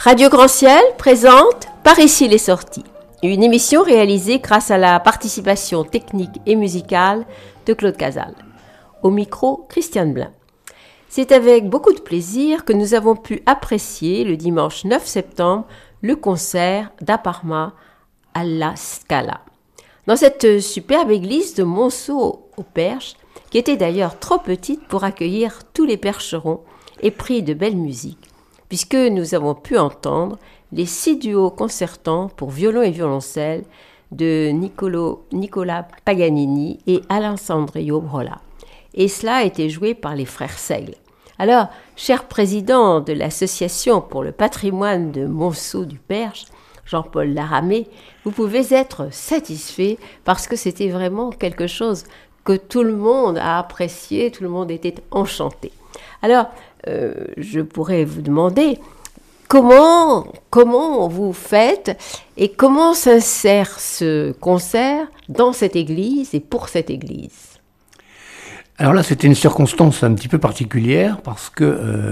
Radio Grand Ciel présente Par ici les sorties, une émission réalisée grâce à la participation technique et musicale de Claude Casal. Au micro, Christiane Blin. C'est avec beaucoup de plaisir que nous avons pu apprécier le dimanche 9 septembre le concert d'Aparma à la Scala. Dans cette superbe église de Monceau au Perche, qui était d'ailleurs trop petite pour accueillir tous les percherons épris de belle musique, puisque nous avons pu entendre les 6 duos concertants pour violon et violoncelle de Nicola Paganini et Alessandro Brola. Et cela a été joué par les frères Seigle. Alors, cher président de l'Association pour le patrimoine de Monceau du Perche, Jean-Paul Laramé, vous pouvez être satisfait parce que c'était vraiment quelque chose que tout le monde a apprécié, tout le monde était enchanté. Alors, je pourrais vous demander comment vous faites et comment s'insère ce concert dans cette église et pour cette église. Alors là, c'était une circonstance un petit peu particulière parce que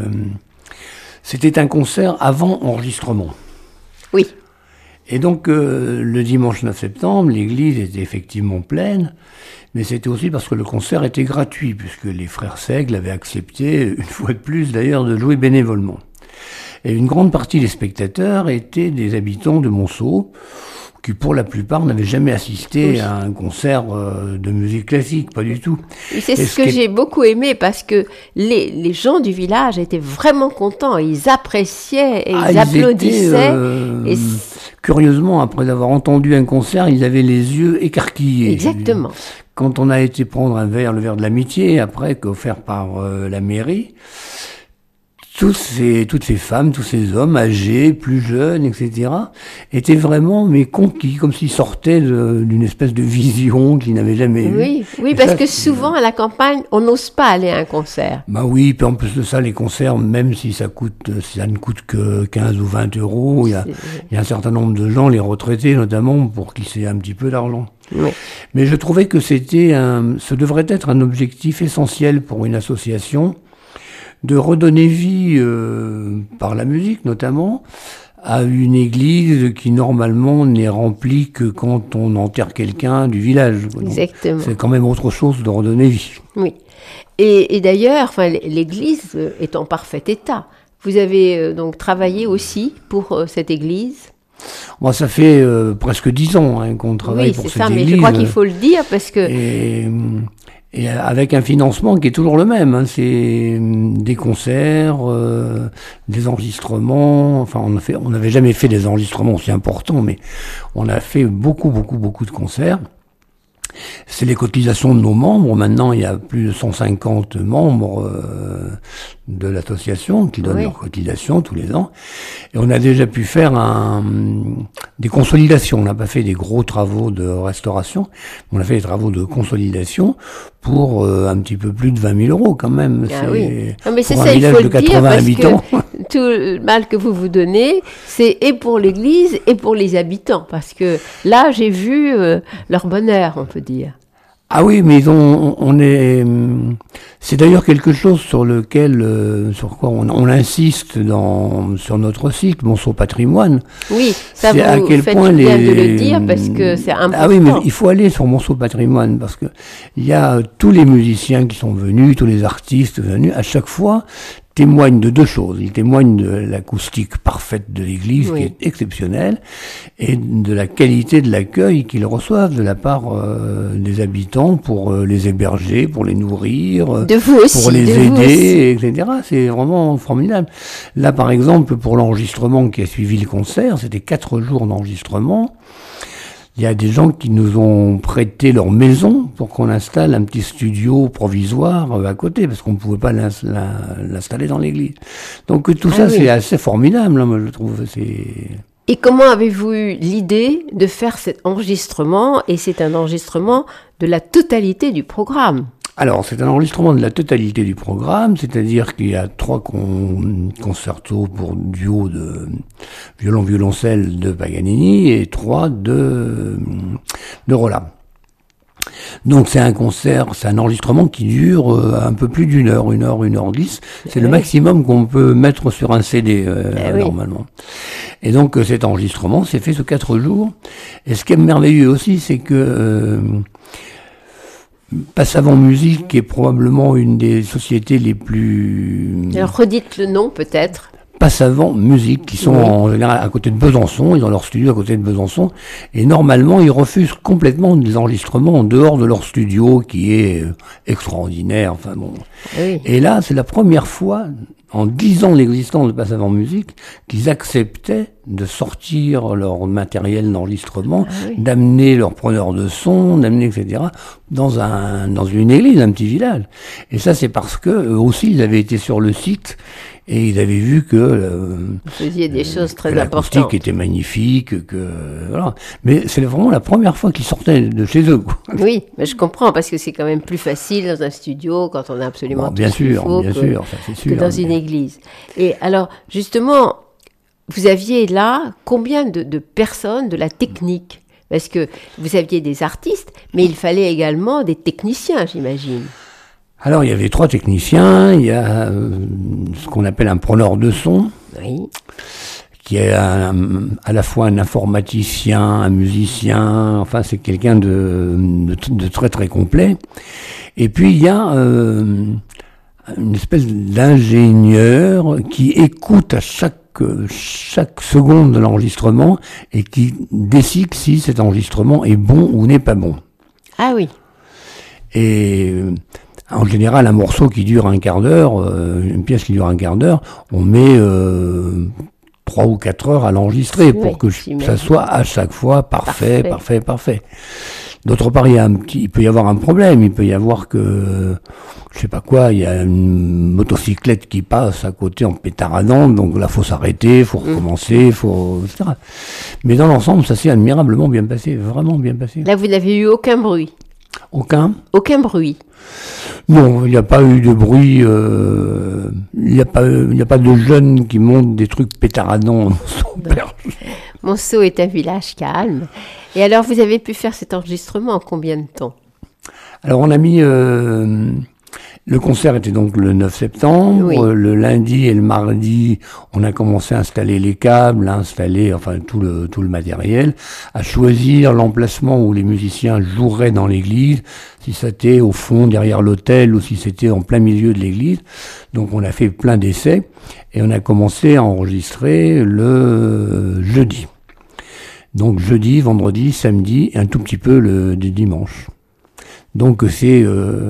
c'était un concert avant enregistrement. Oui. Et donc, le dimanche 9 septembre, l'église était effectivement pleine, mais c'était aussi parce que le concert était gratuit, puisque les frères Seigle avaient accepté, une fois de plus d'ailleurs, de jouer bénévolement. Et une grande partie des spectateurs étaient des habitants de Monceau, qui pour la plupart n'avaient jamais assisté à un concert de musique classique, pas du tout. Et c'est ce que j'ai beaucoup aimé, parce que les gens du village étaient vraiment contents, ils appréciaient et ils applaudissaient. Curieusement, après avoir entendu un concert, ils avaient les yeux écarquillés. Exactement. Quand on a été prendre un verre, le verre de l'amitié, après, offert par la mairie, toutes ces femmes, tous ces hommes âgés, plus jeunes, etc., étaient vraiment conquis, comme s'ils sortaient d'une espèce de vision qu'ils n'avaient jamais eue. Oui, parce que souvent à la campagne, on n'ose pas aller à un concert. Bah oui, puis en plus de ça, les concerts, même si ça ne coûte que 15 ou 20 euros, il y a un certain nombre de gens, les retraités notamment, pour qui c'est un petit peu d'argent. Oui. Mais je trouvais que ce devrait être un objectif essentiel pour une association, de redonner vie, par la musique notamment, à une église qui normalement n'est remplie que quand on enterre quelqu'un du village. Exactement. C'est quand même autre chose de redonner vie. Oui. Et d'ailleurs, l'église est en parfait état. Vous avez donc travaillé aussi pour cette église ? Moi, ça fait presque 10 ans qu'on travaille pour cette église. Oui, c'est ça, mais je crois qu'il faut le dire parce que... Et avec un financement qui est toujours le même, c'est des concerts, des enregistrements. Enfin, on n'avait jamais fait des enregistrements aussi importants, mais on a fait beaucoup de concerts. C'est les cotisations de nos membres. Maintenant, il y a plus de 150 membres de l'association qui donnent leurs cotisations tous les ans. Et on a déjà pu faire des consolidations. On n'a pas fait des gros travaux de restauration, mais on a fait des travaux de consolidation pour un petit peu plus de 20 000 euros quand même. Ah oui. Non, mais c'est pour ça, un village il faut de le dire, 80 parce habitants. Que tout le mal que vous donnez, c'est et pour l'église et pour les habitants. Parce que là, j'ai vu leur bonheur, on peut dire. Ah oui, mais c'est d'ailleurs quelque chose sur lequel, sur quoi on insiste sur notre site, Monceau Patrimoine. Oui, ça c'est vous à quel faites point bien de le dire parce que c'est important. Ah oui, mais il faut aller sur Monceau Patrimoine parce que il y a tous les musiciens qui sont venus, tous les artistes venus, à chaque fois, témoignent de deux choses. Ils témoignent de l'acoustique parfaite de l'église, qui est exceptionnelle, et de la qualité de l'accueil qu'ils reçoivent de la part des habitants pour les héberger, pour les nourrir, de vous aussi, pour les aider, etc. C'est vraiment formidable. Là, par exemple, pour l'enregistrement qui a suivi le concert, c'était 4 jours d'enregistrement. Il y a des gens qui nous ont prêté leur maison pour qu'on installe un petit studio provisoire à côté, parce qu'on ne pouvait pas l'installer dans l'église. Donc tout ça, c'est assez formidable, hein, moi je trouve. Et comment avez-vous eu l'idée de faire cet enregistrement ? Et c'est un enregistrement de la totalité du programme. Alors, c'est un enregistrement de la totalité du programme, c'est-à-dire qu'il y a 3 concertos pour duo de violon-violoncelle de Paganini et 3 de Rolla. Donc c'est un concert, c'est un enregistrement qui dure un peu plus d'une heure, 1h10. C'est le maximum qu'on peut mettre sur un CD normalement. Et donc cet enregistrement s'est fait sur 4 jours. Et ce qui est merveilleux aussi, c'est que Passavant Musique est probablement une des sociétés les plus... Alors redites le nom peut-être. Passavant Musique, qui sont en général à côté de Besançon, ils ont leur studio à côté de Besançon, et normalement ils refusent complètement des enregistrements en dehors de leur studio, qui est extraordinaire, enfin bon. Oui. Et là, c'est la première fois, en 10 ans de l'existence de Passavant Musique, qu'ils acceptaient de sortir leur matériel d'enregistrement, d'amener leur preneur de son, d'amener, etc., dans une église, un petit village. Et ça, c'est parce que, eux aussi, ils avaient été sur le site, et ils avaient vu que vous faisiez des choses très importantes. L'acoustique était magnifique, voilà. Mais c'est vraiment la première fois qu'ils sortaient de chez eux, quoi. Oui, mais je comprends, parce que c'est quand même plus facile dans un studio quand on a absolument tout ce qu'il faut que dans une église. Et alors, justement, vous aviez là combien de personnes, de la technique? Parce que vous aviez des artistes, mais il fallait également des techniciens, j'imagine. Alors, il y avait 3 techniciens. Il y a ce qu'on appelle un preneur de son, qui est à la fois un informaticien, un musicien. Enfin, c'est quelqu'un de très très complet. Et puis, il y a une espèce d'ingénieur qui écoute à chaque seconde de l'enregistrement et qui décide si cet enregistrement est bon ou n'est pas bon. Ah oui. Et en général, un morceau qui dure un quart d'heure, une pièce qui dure un quart d'heure, on met 3 ou 4 heures à l'enregistrer pour que ça soit à chaque fois parfait. D'autre part, il peut y avoir un problème. Il peut y avoir que, je sais pas quoi, il y a une motocyclette qui passe à côté en pétaradant, donc là, faut s'arrêter, faut recommencer, etc. Mais dans l'ensemble, ça s'est admirablement bien passé, vraiment bien passé. Là, vous n'avez eu aucun bruit? Aucun bruit? Non, il n'y a pas eu de bruit, il n'y a pas de jeunes qui montent des trucs pétaradants dans son perche. Monceau est un village calme. Et alors, vous avez pu faire cet enregistrement en combien de temps? Alors, on a mis... le concert était donc le 9 septembre. Oui. Le lundi et le mardi, on a commencé à installer les câbles, à installer tout le matériel, à choisir l'emplacement où les musiciens joueraient dans l'église, si c'était au fond derrière l'autel ou si c'était en plein milieu de l'église. Donc on a fait plein d'essais et on a commencé à enregistrer le jeudi. Donc jeudi, vendredi, samedi et un tout petit peu le dimanche. Donc c'est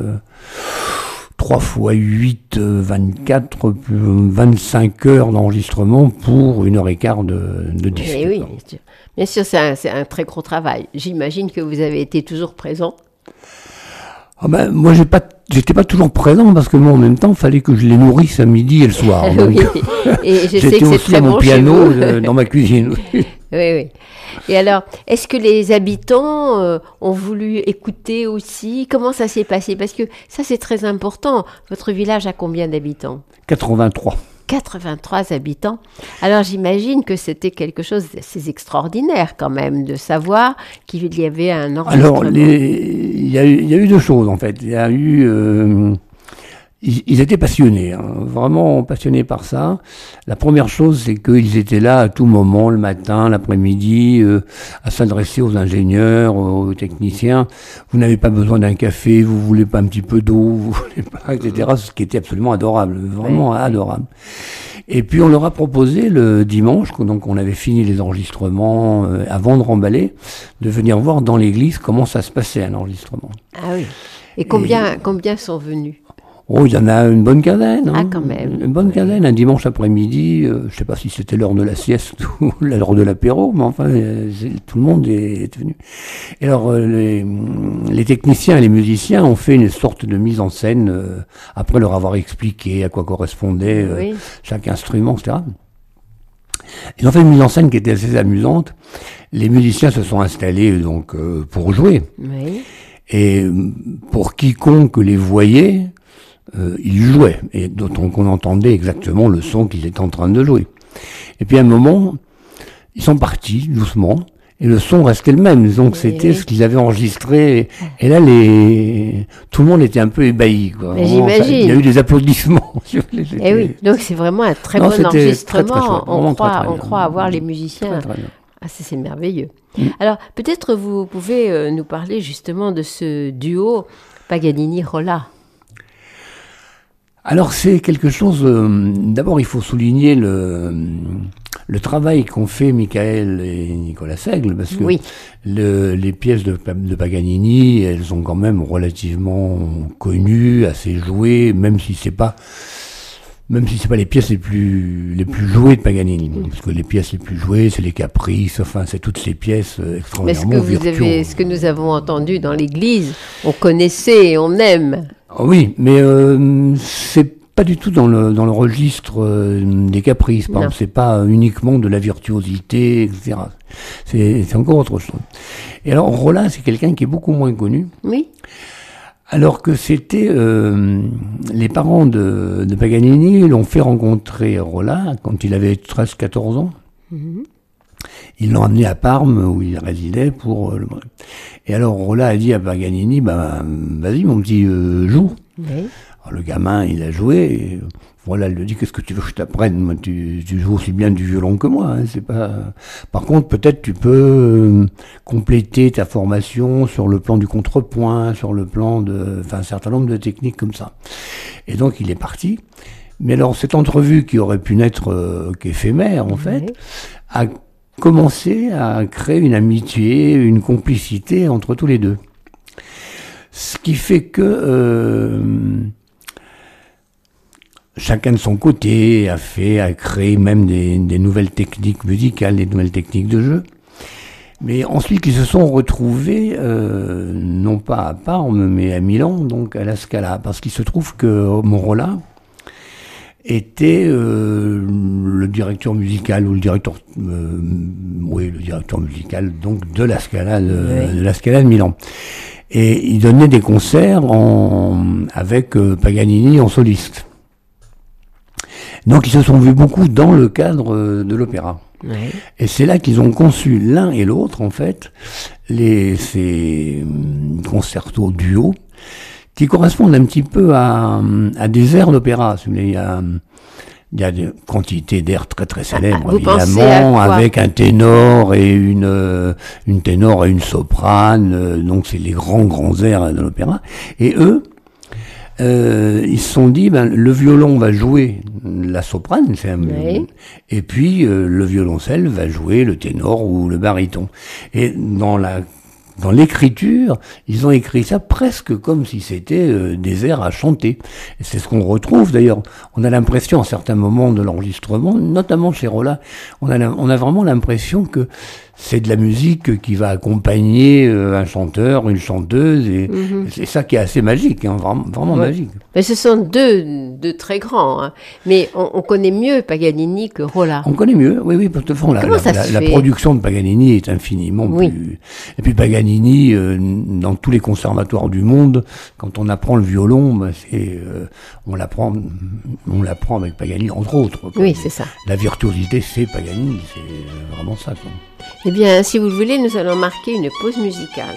3 fois 8, 24, 25 heures d'enregistrement pour 1h15 de disque. Et oui, bien sûr, c'est un très gros travail. J'imagine que vous avez été toujours présent. Moi, j'étais pas toujours présent parce que moi, en même temps, il fallait que je les nourrisse à midi et le soir. Donc, oui, et je sais que c'est très bon chez vous. J'étais aussi à mon piano dans ma cuisine. Oui. Et alors, est-ce que les habitants ont voulu écouter aussi? Comment ça s'est passé? Parce que ça, c'est très important. Votre village a combien d'habitants? 83. 83 habitants. Alors, j'imagine que c'était quelque chose d'assez extraordinaire quand même, de savoir qu'il y avait un enregistrement. Alors, il y a eu 2 choses, en fait. Il y a eu... Ils étaient passionnés, vraiment passionnés par ça. La première chose, c'est qu'ils étaient là à tout moment, le matin, l'après-midi, à s'adresser aux ingénieurs, aux techniciens. Vous n'avez pas besoin d'un café, vous voulez pas un petit peu d'eau, vous voulez pas, etc. Ce qui était absolument adorable, vraiment adorable. Et puis on leur a proposé le dimanche, donc on avait fini les enregistrements avant de remballer, de venir voir dans l'église comment ça se passait un enregistrement. Ah oui. Et combien sont venus? Oh, il y en a une bonne quinzaine. Ah, quand même. Une bonne quinzaine, un dimanche après-midi. Je sais pas si c'était l'heure de la sieste ou l'heure de l'apéro, mais enfin, tout le monde est venu. Et alors, les techniciens et les musiciens ont fait une sorte de mise en scène après leur avoir expliqué à quoi correspondait chaque instrument, etc. Ils ont fait une mise en scène qui était assez amusante. Les musiciens se sont installés donc pour jouer. Oui. Et pour quiconque les voyait, ils jouaient, et donc on entendait exactement le son qu'ils étaient en train de jouer. Et puis à un moment, ils sont partis doucement, Et le son restait le même, donc c'était ce qu'ils avaient enregistré. Et là, tout le monde était un peu ébahi, quoi. J'imagine. Il y a eu des applaudissements. Et oui, donc c'est vraiment un très bon enregistrement. On croit avoir les musiciens. Très bien. Ah, c'est merveilleux. Alors, peut-être vous pouvez nous parler justement de ce duo Paganini-Rolla. Alors, c'est quelque chose... D'abord, il faut souligner le travail qu'ont fait Michael et Nicolas Segle, parce que les pièces de Paganini, elles sont quand même relativement connues, assez jouées, même si c'est pas les pièces les plus jouées de Paganini, parce que les pièces les plus jouées, c'est les Caprices, enfin, c'est toutes ces pièces extraordinairement virtuoses. Ce que nous avons entendu dans l'église, on connaissait et on aime. Oui, mais c'est pas du tout dans le registre des Caprices, par exemple, c'est pas uniquement de la virtuosité, etc. C'est encore autre chose. Et alors, Rolla, c'est quelqu'un qui est beaucoup moins connu. Oui. Alors que c'était les parents de Paganini l'ont fait rencontrer Rolla quand il avait 13-14 ans. Mm-hmm. Ils l'ont amené à Parme où il résidait pour Et alors Rolla a dit à Paganini, vas-y mon petit, joue. Oui. Alors, le gamin, il a joué. Et Rolla lui dit, qu'est-ce que tu veux que je t'apprenne? Moi, tu joues aussi bien du violon que moi. Hein, c'est pas. Par contre, peut-être tu peux compléter ta formation sur le plan du contrepoint, sur le plan un certain nombre de techniques comme ça. Et donc il est parti. Mais alors cette entrevue qui aurait pu n'être qu'éphémère en fait, a commencé à créer une amitié, une complicité entre tous les deux. Ce qui fait que chacun de son côté a créé même des nouvelles techniques musicales, des nouvelles techniques de jeu. Mais ensuite, ils se sont retrouvés, non pas à Parme, mais à Milan, donc à la Scala, parce qu'il se trouve que Rolla était le directeur musical ou le directeur musical donc de la Scala de la Scala de Milan. Et il donnait des concerts avec Paganini en soliste. Donc ils se sont vus beaucoup dans le cadre de l'opéra. Oui. Et c'est là qu'ils ont conçu l'un et l'autre, en fait, ces concertos duo, qui correspondent un petit peu à des airs d'opéra. Il y a des quantités d'airs très très célèbres, évidemment, avec un ténor et une ténor et une soprane. Donc c'est les grands airs de l'opéra. Et eux, ils se sont dit, le violon va jouer la soprane, et puis le violoncelle va jouer le ténor ou le baryton. Et dans l'écriture, ils ont écrit ça presque comme si c'était des airs à chanter. Et c'est ce qu'on retrouve d'ailleurs. On a l'impression à certains moments de l'enregistrement, notamment chez Rolla, on a vraiment l'impression que c'est de la musique qui va accompagner un chanteur, une chanteuse, et c'est ça qui est assez magique, hein, vraiment magique. Mais ce sont deux très grands, hein. Mais on connaît mieux Paganini que Rolla. On connaît mieux, oui, parce que la production de Paganini est infiniment plus... Et puis Paganini, dans tous les conservatoires du monde, quand on apprend le violon, on l'apprend avec Paganini, entre autres. Quoi. Oui, c'est ça. La virtuosité, c'est Paganini, c'est vraiment ça, quoi. Eh bien, si vous le voulez, nous allons marquer une pause musicale.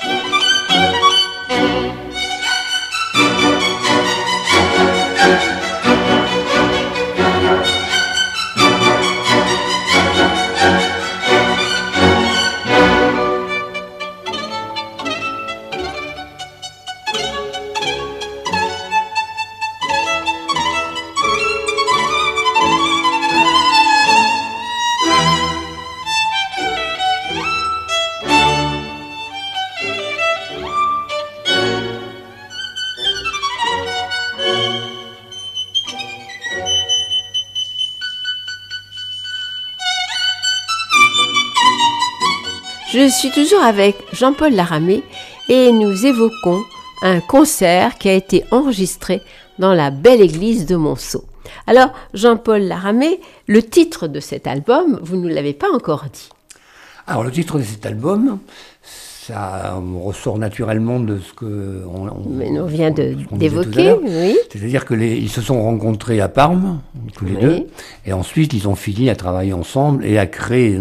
Je suis toujours avec Jean-Paul Laramé et nous évoquons un concert qui a été enregistré dans la belle église de Monceau. Alors, Jean-Paul Laramé, le titre de cet album, vous ne nous l'avez pas encore dit. Alors, le titre de cet album, ça ressort naturellement de ce que on vient qu'on d'évoquer, oui. C'est-à-dire qu'ils se sont rencontrés à Parme, tous les deux, et ensuite ils ont fini à travailler ensemble et à créer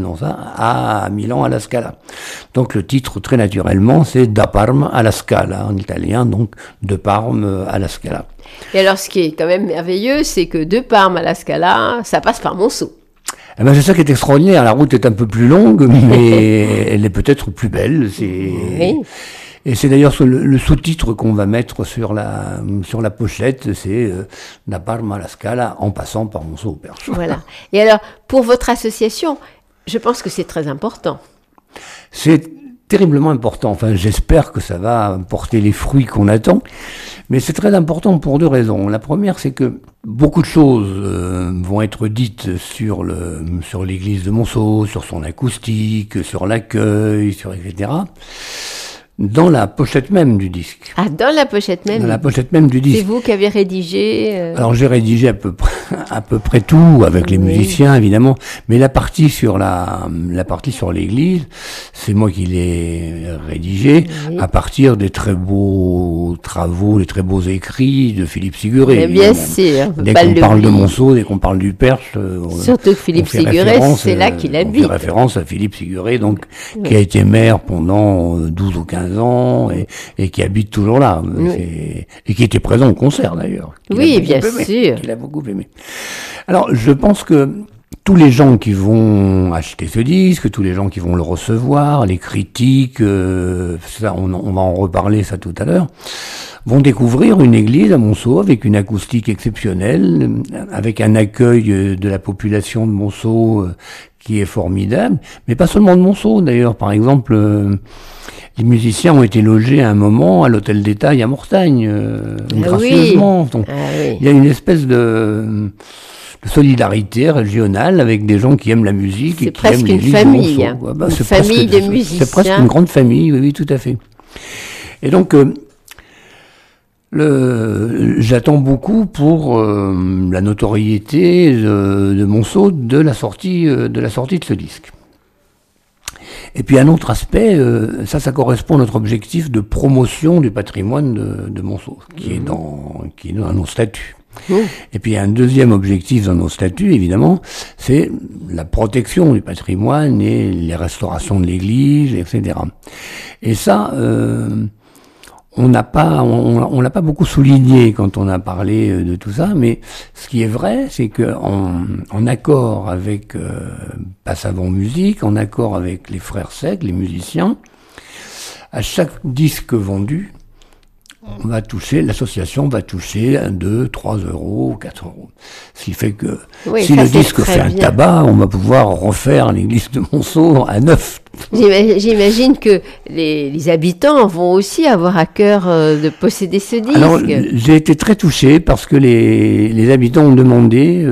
à Milan alla Scala. Donc le titre, très naturellement, c'est Da Parma alla Scala, en italien, donc de Parme alla Scala. Et alors, ce qui est quand même merveilleux, c'est que de Parme alla Scala, ça passe par Monceau. Eh ben, c'est ça qui est extraordinaire. La route est un peu plus longue, mais elle est peut-être plus belle. Oui. Et c'est d'ailleurs le sous-titre qu'on va mettre sur la pochette, c'est Da Parma alla Scala, en passant par Monceau au Perche. Voilà. Et alors, pour votre association, je pense que c'est très important. C'est terriblement important. Enfin, j'espère que ça va porter les fruits qu'on attend. Mais c'est très important pour deux raisons. La première, c'est que beaucoup de choses vont être dites sur l'église de Monceau, sur son acoustique, sur l'accueil, etc. Dans la pochette même du disque. Ah, dans la pochette même. Dans la pochette même du disque. C'est vous qui avez rédigé. Alors j'ai rédigé à peu près tout avec les musiciens évidemment, mais la partie sur l'église, c'est moi qui l'ai rédigée à partir des très beaux travaux, des très beaux écrits de Philippe Siguré. Mais bien sûr. Dès qu'on parle de Monceau, dès qu'on parle du Perche, surtout que Philippe Siguré, c'est là qu'il habite. On fait référence à Philippe Siguré, donc qui a été maire pendant 12 ou 15 ans et qui habite toujours là et qui était présent au concert d'ailleurs. Oui, bien sûr. Qu'il a beaucoup aimé. Alors je pense que tous les gens qui vont acheter ce disque, tous les gens qui vont le recevoir, les critiques, ça, on va en reparler ça tout à l'heure, vont découvrir une église à Monceau avec une acoustique exceptionnelle, avec un accueil de la population de Monceau qui est formidable, mais pas seulement de Monceau d'ailleurs. Par exemple, les musiciens ont été logés à un moment à l'hôtel des Tailles à Mortagne, gracieusement. Donc, il y a une espèce de solidarité régionale avec des gens qui aiment la musique et qui aiment l'église de Monceau. C'est presque une famille, une famille de musiciens. C'est presque une grande famille, oui, tout à fait. Et donc, j'attends beaucoup pour la notoriété de Monceau de la sortie de ce disque. Et puis un autre aspect, ça correspond à notre objectif de promotion du patrimoine de Monceau, qui est dans nos statuts. Et puis un deuxième objectif dans nos statuts, évidemment, c'est la protection du patrimoine et les restaurations de l'église, etc. Et ça, on l'a pas beaucoup souligné quand on a parlé de tout ça, mais ce qui est vrai, c'est que en accord avec Passavant Musique, en accord avec les frères Sec, les musiciens, à chaque disque vendu, l'association va toucher 2, 3 euros, 4 euros. Ce qui fait que si le disque fait un tabac, on va pouvoir refaire l'église de Monceau à neuf. J'imagine que les habitants vont aussi avoir à cœur de posséder ce disque. Alors, j'ai été très touché parce que les habitants ont demandé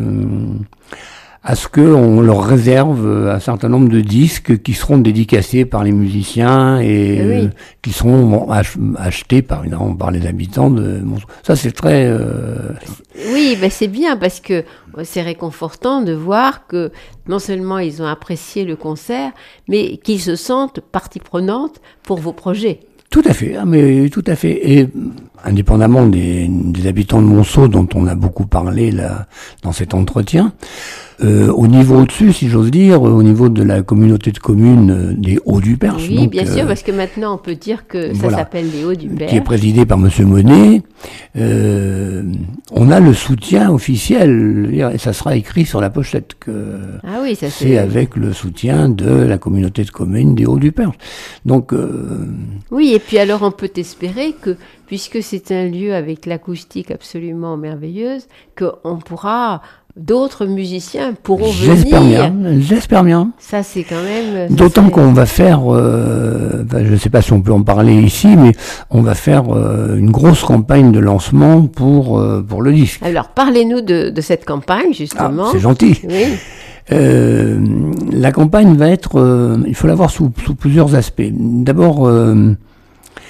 à ce qu'on leur réserve un certain nombre de disques qui seront dédicacés par les musiciens et qui seront achetés par les habitants de Monceau. Ça, c'est très... Oui, ben c'est bien parce que c'est réconfortant de voir que non seulement ils ont apprécié le concert, mais qu'ils se sentent partie prenante pour vos projets. Tout à fait, mais tout à fait. Et indépendamment des habitants de Monceau dont on a beaucoup parlé là dans cet entretien, au niveau au-dessus, si j'ose dire, au niveau de la communauté de communes des Hauts du Perche. Oui, donc, bien sûr, parce que maintenant on peut dire que ça s'appelle les Hauts du Perche. Qui est présidé par Monsieur Monet. On a le soutien officiel, et ça sera écrit sur la pochette que c'est avec le soutien de la communauté de communes des Hauts du Perche. Donc oui, et puis alors on peut espérer que, puisque c'est un lieu avec l'acoustique absolument merveilleuse, d'autres musiciens pourront venir. J'espère bien. Ça, c'est quand même... D'autant qu'on va faire, je ne sais pas si on peut en parler ici, mais on va faire une grosse campagne de lancement pour le disque. Alors, parlez-nous de cette campagne, justement. Ah, c'est gentil. Oui. La campagne va être... il faut la voir sous plusieurs aspects. D'abord...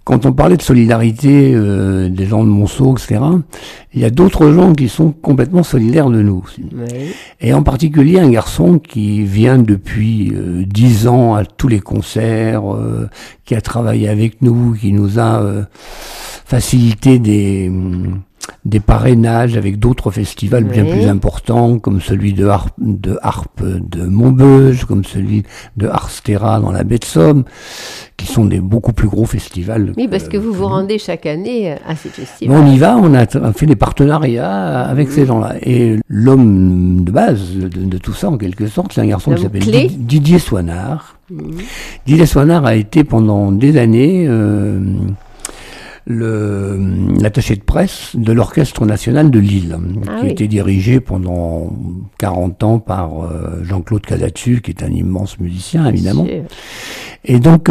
quand on parlait de solidarité des gens de Monceau, etc., il y a d'autres gens qui sont complètement solidaires de nous aussi. Oui. Et en particulier un garçon qui vient depuis 10 ans à tous les concerts, qui a travaillé avec nous, qui nous a facilité des parrainages avec d'autres festivals bien plus importants, comme celui de harpe de Maubeuge, comme celui de Arstera dans la baie de Somme, qui sont des beaucoup plus gros festivals. Oui, parce que vous vous rendez chaque année à ces festivals. On y va, on a fait des partenariats avec ces gens-là. Et l'homme de base de tout ça, en quelque sorte, c'est un garçon qui s'appelle Didier Soinard. Didier Soinard a été pendant des années l'attaché de presse de l'Orchestre National de Lille, qui était dirigé pendant 40 ans par Jean-Claude Casadesus, qui est un immense musicien, évidemment. Et donc,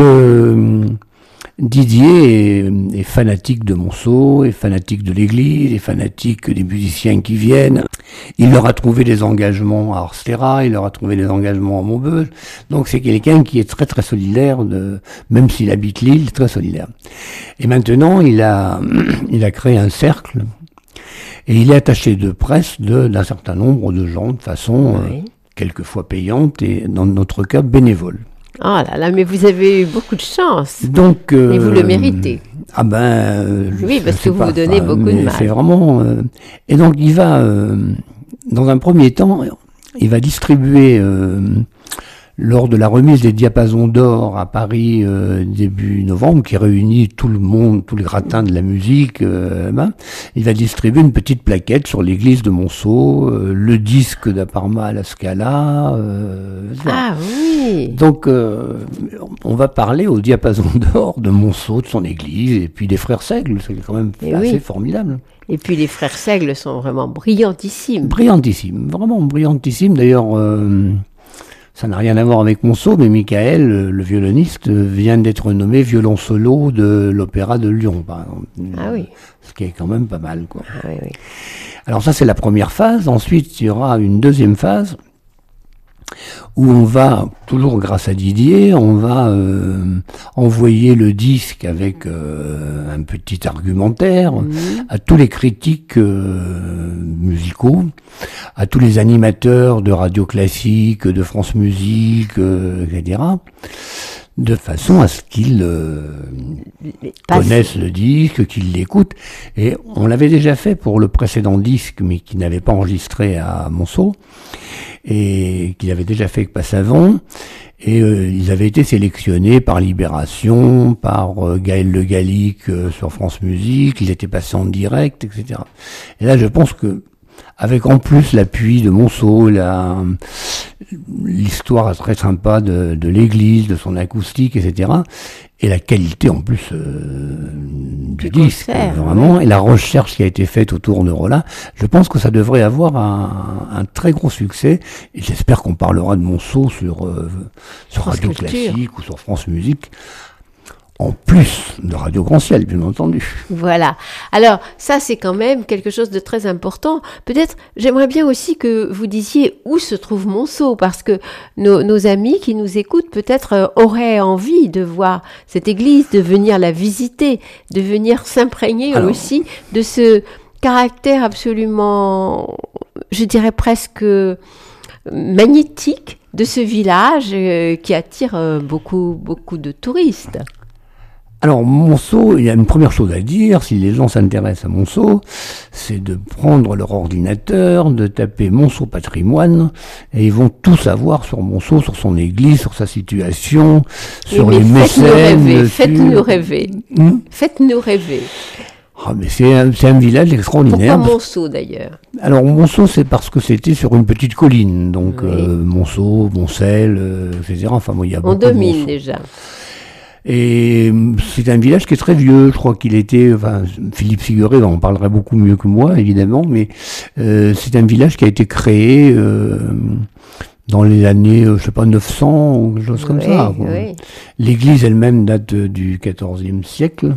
Didier est fanatique de Monceau, est fanatique de l'église, est fanatique des musiciens qui viennent. Il leur a trouvé des engagements à Arstera, il leur a trouvé des engagements à Maubeuge. Donc c'est quelqu'un qui est très très solidaire, même s'il habite Lille, très solidaire. Et maintenant, il a créé un cercle et il est attaché de presse d'un certain nombre de gens de façon quelquefois payante et dans notre cas bénévole. Oh là là, mais vous avez eu beaucoup de chance. Donc, et vous le méritez. Ah ben, oui, parce que vous vous donnez beaucoup de mal. C'est vraiment. Et donc, il va, dans un premier temps, il va distribuer lors de la remise des diapasons d'or à Paris début novembre, qui réunit tout le monde, tous les gratins de la musique, il va distribuer une petite plaquette sur l'église de Monceau, le disque d'Aparma à la Scala. Ah oui. Donc on va parler au diapason d'or de Monceau, de son église, et puis des frères Seigle, c'est quand même assez formidable. Et puis les frères Seigle sont vraiment brillantissimes. Brillantissimes, vraiment brillantissimes. D'ailleurs, ça n'a rien à voir avec Monceau, mais Michael, le violoniste, vient d'être nommé violon solo de l'Opéra de Lyon, par exemple. Ah oui. Ce qui est quand même pas mal, quoi. Ah oui, oui. Alors ça, c'est la première phase. Ensuite, il y aura une deuxième phase où on va, toujours grâce à Didier, on va envoyer le disque avec un petit argumentaire à tous les critiques musicaux, à tous les animateurs de radio classique, de France Musique, etc., de façon à ce qu'ils connaissent le disque, qu'ils l'écoutent. Et on l'avait déjà fait pour le précédent disque, mais qui n'avait pas enregistré à Monceau, et qu'il avait déjà fait avec Passavant, et ils avaient été sélectionnés par Libération, par Gaël Le Gallic sur France Musique, ils étaient passés en direct, etc. Et là, je pense que avec en plus l'appui de Monceau, l'histoire très sympa de l'église, de son acoustique, etc., et la qualité en plus du disque, vraiment, et la recherche qui a été faite autour de Rolla, je pense que ça devrait avoir un très gros succès, et j'espère qu'on parlera de Monceau sur Radio Classique ou sur France Musique, en plus de Radio Grand Ciel, bien entendu. Voilà. Alors, ça, c'est quand même quelque chose de très important. Peut-être, j'aimerais bien aussi que vous disiez où se trouve Monceau, parce que nos amis qui nous écoutent, peut-être, auraient envie de voir cette église, de venir la visiter, de venir s'imprégner aussi de ce caractère absolument, je dirais presque magnétique de ce village qui attire beaucoup de touristes. Alors, Monceau, il y a une première chose à dire, si les gens s'intéressent à Monceau, c'est de prendre leur ordinateur, de taper Monceau Patrimoine, et ils vont tout savoir sur Monceau, sur son église, sur sa situation, sur les mécènes. Faites-nous rêver. Faites-nous rêver. Ah, mais c'est un village extraordinaire. Pourquoi Monceau, d'ailleurs? Alors, Monceau, c'est parce que c'était sur une petite colline, donc Monceau, Moncel, etc. Enfin, il y a beaucoup de Monceau. On domine déjà. Et c'est un village qui est très vieux, je crois qu'il était, Philippe Figueret en parlerait beaucoup mieux que moi, évidemment, mais c'est un village qui a été créé dans les années, 900 ou quelque chose comme ça. Oui. L'église elle-même date du XIVe siècle.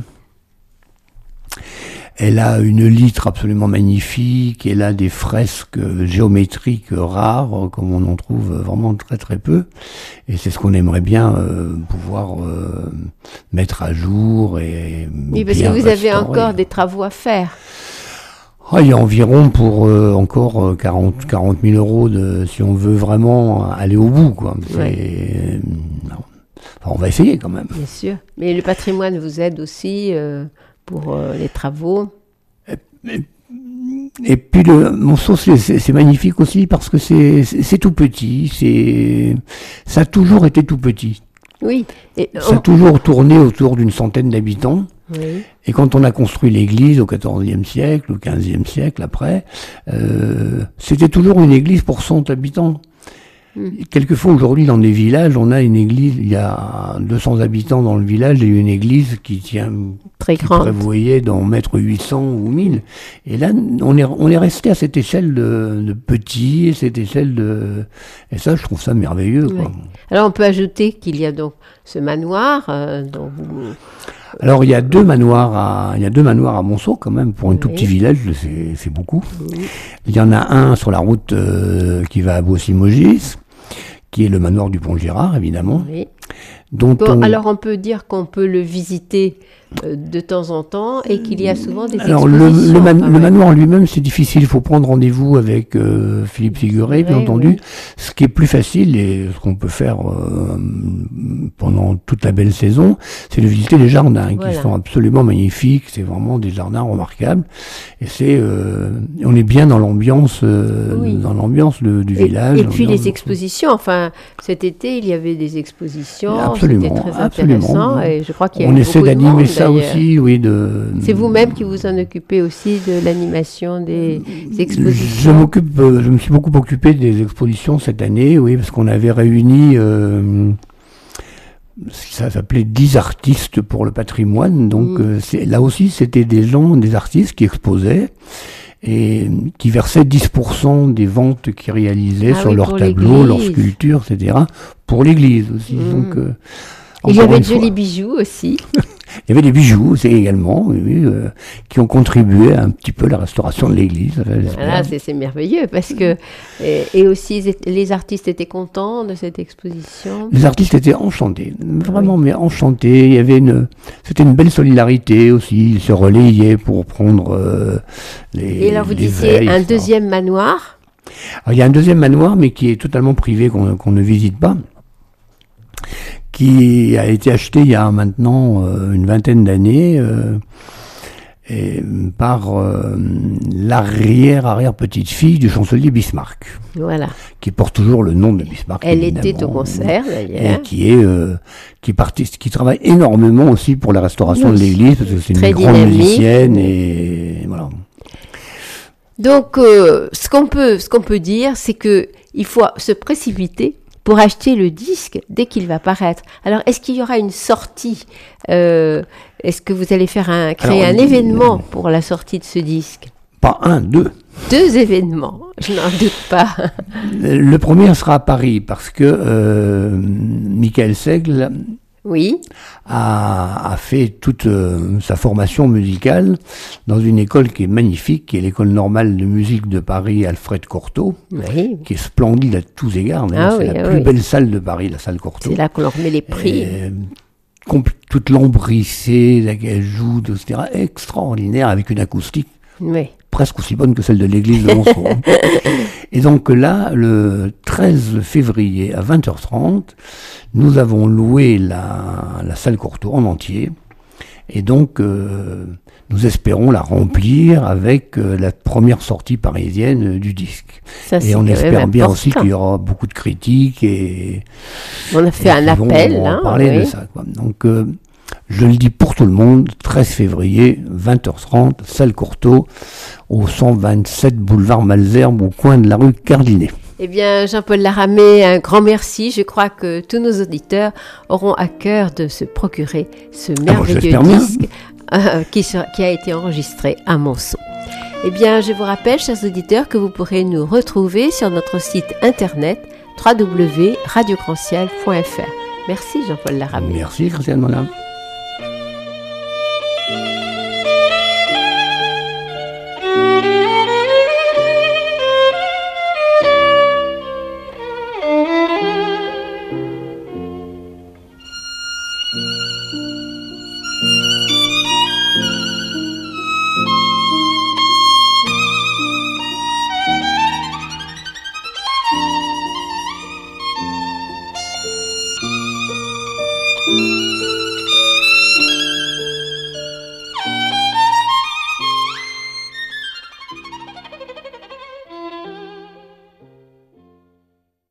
Elle a une litre absolument magnifique, elle a des fresques géométriques rares, comme on en trouve vraiment très très peu. Et c'est ce qu'on aimerait bien pouvoir mettre à jour et Oui, parce que bien vous avez restaurer. encore des travaux à faire. Ah, il y a environ pour encore 40 000 euros si on veut vraiment aller au bout, quoi. Non. Enfin, on va essayer quand même. Bien sûr. Mais le patrimoine vous aide aussi pour les travaux. Et puis Monceau, c'est magnifique aussi parce que c'est tout petit. Ça a toujours été tout petit. Oui. Et Ça a toujours tourné autour d'une centaine d'habitants. oui. Et quand on a construit l'église au XIVe siècle, au XVe siècle après, c'était toujours une église pour 100 habitants. Quelquefois, aujourd'hui, dans des villages, on a une église, il y a 200 habitants dans le village et une église qui Très grande. prévoyait d'en mettre 800 ou 1000. Et là, on est resté à cette échelle de petit, cette échelle et ça, je trouve ça merveilleux, quoi. Oui. Alors, on peut ajouter qu'il y a donc ce manoir dont vous... Alors, il y a deux manoirs à Monceau, quand même, pour un tout petit village, c'est beaucoup. Oui. Il y en a un sur la route qui va à Boissy-Maugis, qui est le manoir du Pont-Gérard, évidemment. Oui. Dont Bon, alors, on peut dire qu'on peut le visiter de temps en temps et qu'il y a souvent des Alors, expositions. le manoir lui-même, c'est difficile. Il faut prendre rendez-vous avec Philippe Figuret, bien entendu. Oui. Ce qui est plus facile et ce qu'on peut faire pendant toute la belle saison, c'est de visiter les jardins Voilà. qui sont absolument magnifiques. C'est vraiment des jardins remarquables. Et on est bien dans l'ambiance, Oui. du village. Et puis l'ambiance- les expositions. Enfin, cet été, il y avait des expositions. Absolument, C'était très absolument. intéressant. Et je crois qu'il y a On eu essaie beaucoup de d'animer monde, ça d'ailleurs. aussi, oui. C'est vous-même qui vous en occupez aussi de l'animation des expositions. Je me suis beaucoup occupé des expositions cette année, oui, parce qu'on avait réuni, ça s'appelait 10 artistes pour le patrimoine. Donc là aussi, c'était des artistes qui exposaient et qui versaient 10% des ventes qu'ils réalisaient Ah sur oui, leurs pour tableaux, leurs l'église. sculptures, etc. pour l'église aussi. Donc, Il y encore avait une de fois, jolis bijoux aussi. il y avait des bijoux aussi également, oui, qui ont contribué un petit peu à la restauration de l'église. J'espère. Voilà, c'est merveilleux parce que et aussi les artistes étaient contents de cette exposition. Les artistes étaient enchantés, vraiment, mais enchantés. C'était une belle solidarité aussi. Ils se relayaient pour prendre Et alors vous les disiez veilles, un etc. deuxième manoir. Alors, il y a un deuxième manoir, mais qui est totalement privé, qu'on ne visite pas, qui a été acheté il y a maintenant une vingtaine d'années par l'arrière-petite-fille du chancelier Bismarck, Voilà. qui porte toujours le nom de Bismarck. Elle évidemment. était au concert d'ailleurs. Et qui travaille énormément aussi pour la restauration Oui. de l'église, parce que c'est Très une grande dynamique. musicienne, et voilà. Donc, ce qu'on peut dire, c'est que il faut se précipiter pour acheter le disque dès qu'il va paraître. Alors, est-ce qu'il y aura une sortie Est-ce que vous allez créer un événement pour la sortie de ce disque? Pas un, deux. 2 événements, je n'en doute pas. Le premier sera à Paris, parce que Michael Segle Oui, a fait toute sa formation musicale dans une école qui est magnifique, qui est l'école normale de musique de Paris, Alfred Cortot, oui. qui est splendide à tous égards. D'ailleurs, Ah c'est oui, la ah plus oui. belle salle de Paris, la salle Cortot. C'est là qu'on leur met les prix. Et, toute lambrissée, laquelle joue, etc. Extraordinaire, avec une acoustique Oui. presque aussi bonne que celle de l'église de Monceau. Et donc là, le 13 février à 20h30, nous avons loué la salle Courtois en entier. Et donc, nous espérons la remplir avec la première sortie parisienne du disque. Ça, c'est Et on quand même espère bien aussi important. qu'il y aura beaucoup de critiques et On a fait un qui vont appel. parler de oui. ça, quoi. Donc, je le dis pour tout le monde, 13 février, 20h30, salle Courtot, au 127 boulevard Malesherbes, au coin de la rue Cardinet. Eh bien, Jean-Paul Laramé, un grand merci. Je crois que tous nos auditeurs auront à cœur de se procurer ce merveilleux j'espère bien. disque qui a été enregistré à Monceau. Eh bien, je vous rappelle, chers auditeurs, que vous pourrez nous retrouver sur notre site internet www.radiograndciel.fr. Merci Jean-Paul Laramé. Merci, Christiane Molin.